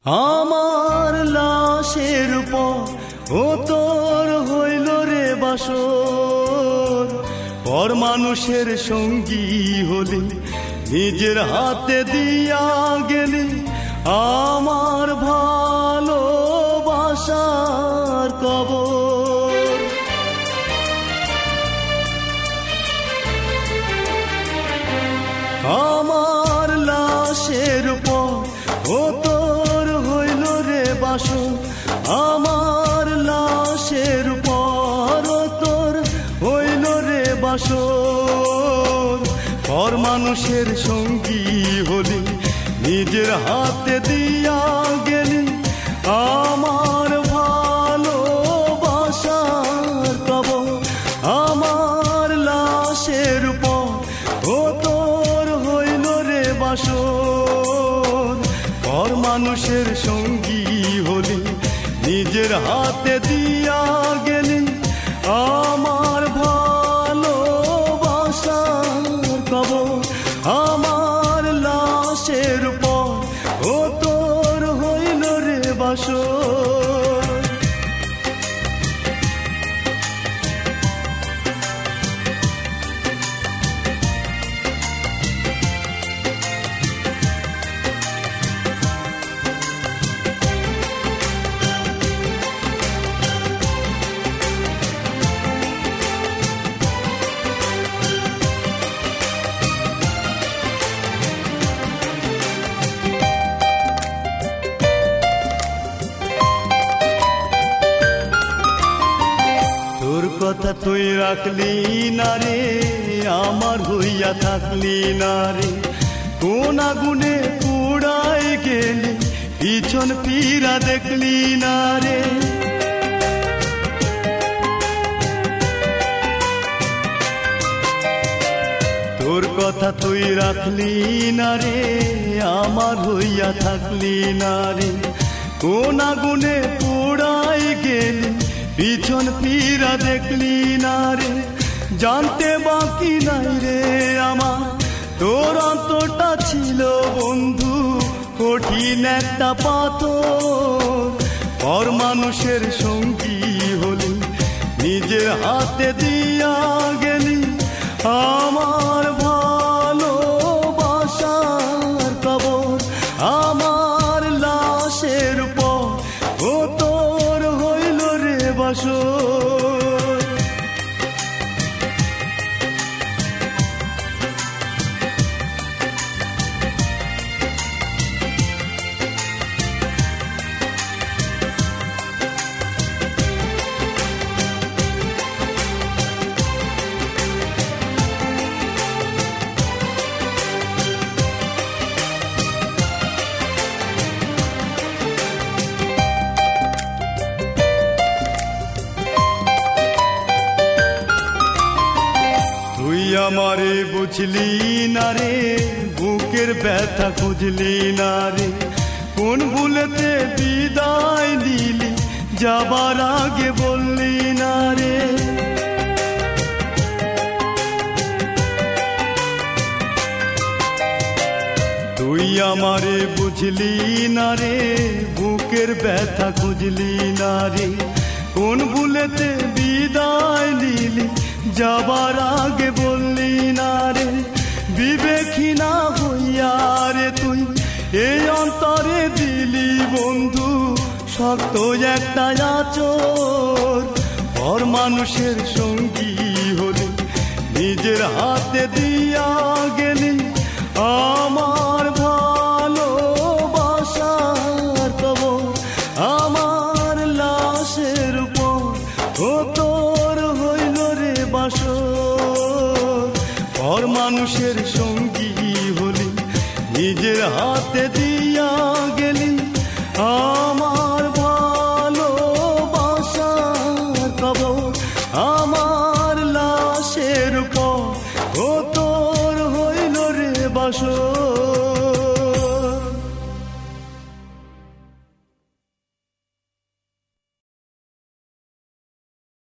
আমার লাশের পর ও তোর হইল রে বাসর, পর মানুষের সঙ্গী হলি নিজের হাতে দিয়া গেলি আমার ভালোবাসার কবর। আমার লাশের পর ও তোর হইল রে বাসর, আমার লাশের পর ও তোর হইল রে বাসর, পর মানুষের সঙ্গী হলি নিজের হাতে দিয়া গেলি আমার ভালোবাসার কবর। আমার লাশের পর ও তোর হইল রে বাসর, পর মানুষের সঙ্গী হলি নিজের হাতে দিয়া গেলি আমার ভালোবাসার কবর। আমার লাশের পর ও তোর হইল রে বাসর। তোর কথা তুই রাখলি না রে, আমার হইয়া থাকলি না রে, কোন আগুনে পুড়াই গেলি পিছন ফিরা দেখলি না রে। তোর কথা তুই রাখলি না রে, আমার হইয়া থাকলি না রে, কোন আগুনে পুড়াই গেলি পিছন ফিরা দেখলি না রে। জানতে বাকি নাই রে আমার তোর অন্তরটা ছিল বন্ধু কঠিন একটা পাথর, পর মানুষের সঙ্গী হলি নিজের হাতে দিয়া গেলি আমার ভালোবাসার কবর। আমার লাশের পর ও তোর হইল রে বাসর। তুই আমারে বুঝলি না রে, বুকের ব্যথা খুঁজলি না রে, কোন ভুলেতে বিদায় দিলি যাবার আগে বললি না রে। তুই আমারে বুঝলি না রে, বুকের ব্যথা খুঁজলি না রে, কোন ভুলেতে বিদায় দিলি যাবার আগে বললি না রে। বিবেকহীনা হইয়া রে তুই এই অন্তরে দিলি বন্ধু শক্ত একটা আঁচড়, পর মানুষের সঙ্গী হলি নিজের হাতে দিয়া গেলি আমার ভালোবাসার কবর। আমার লাশের পর ও তোর হইল রে বাসর, পর মানুষের সঙ্গী হলি নিজের হাতে দিয়া গেলি আমার